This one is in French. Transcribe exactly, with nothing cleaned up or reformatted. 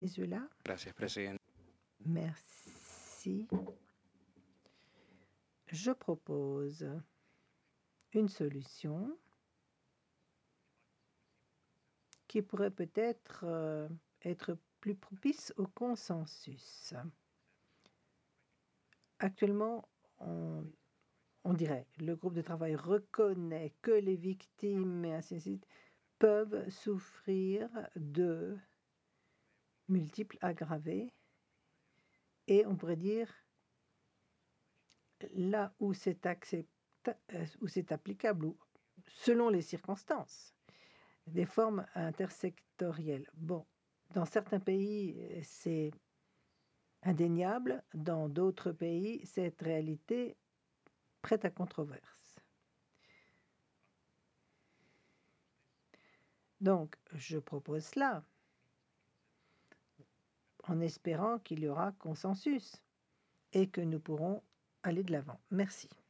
Venezuela. Gracias, presidente. Merci. Je propose une solution qui pourrait peut-être euh, être plus propice au consensus. Actuellement, on, on dirait, le groupe de travail reconnaît que les victimes et ainsi de suite peuvent souffrir de multiples aggravés et on pourrait dire là où c'est accepta- euh, où c'est applicable ou selon les circonstances, des formes intersectorielles. Bon, dans certains pays, c'est indéniable, dans d'autres pays, cette réalité prête à controverse. Donc, je propose cela en espérant qu'il y aura consensus et que nous pourrons aller de l'avant. Merci.